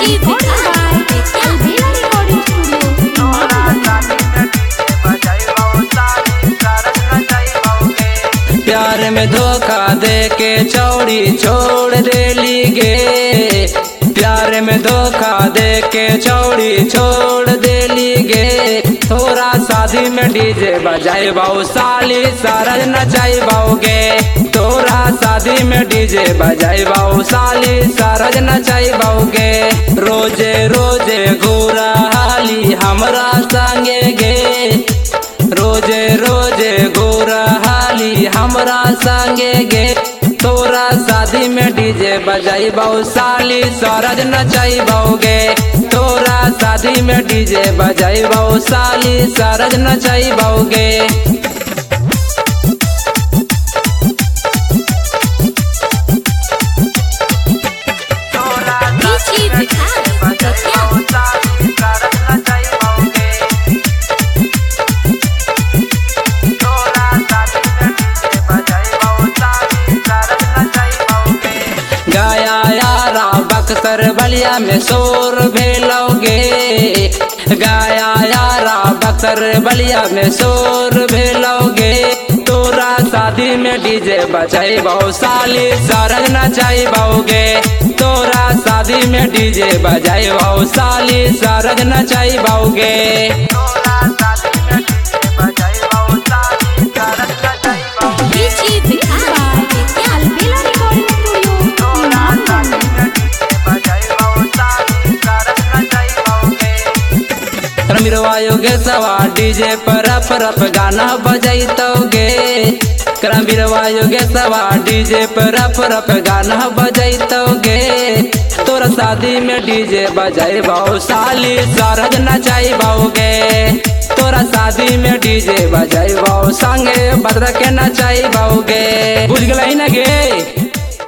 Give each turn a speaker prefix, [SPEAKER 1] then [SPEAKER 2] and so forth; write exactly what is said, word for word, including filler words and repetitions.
[SPEAKER 1] प्यार में धोखा दे के चौड़ी छोड़ देली गे, प्यार में धोखा दे के चौड़ी छोड़ देली गे। थोड़ा शादी में डीजे बजाई बाऊ साली सरज नचाई बाऊगे, तोरा शादी में डीजे बजाई बाऊ साली सरज नचाई बाऊगे। रोजे रोजे घूरा हाली हमरा संगे गे, रोजे रोजे घूरा हाली हमरा संगे गे। तोरा शादी में डीजे बजाई बाऊ साली सरज नचाई बाऊगे, तोरा शादी में डीजे बजाई बाऊ साली सरज नचाई बाऊगे। गाया यारा बक्सर बलिया में शोर भेलोगे, गाया यारा बक्सर बलिया में शोर भेलोगे। तोरा शादी में डीजे बजाई बाऊ साली सरज नचाई बाऊगे, तोरा शादी में डीजे बजाई बाऊ साली सरज नचाई बाऊगे। क्रमिरवायोगे सवा डीजे पर रफ रफ गाना बजैतोगे, क्रमिरवायोगे सवा डीजे पर रफ रफ गाना बजैतोगे। तोरा शादी में डीजे बजाई बाऊ साली सरज नचाई बाऊगे, तोरा शादी में डीजे बजाई बाऊ संगे बदर के नचाई बाऊगे। बुझ गई ना गे।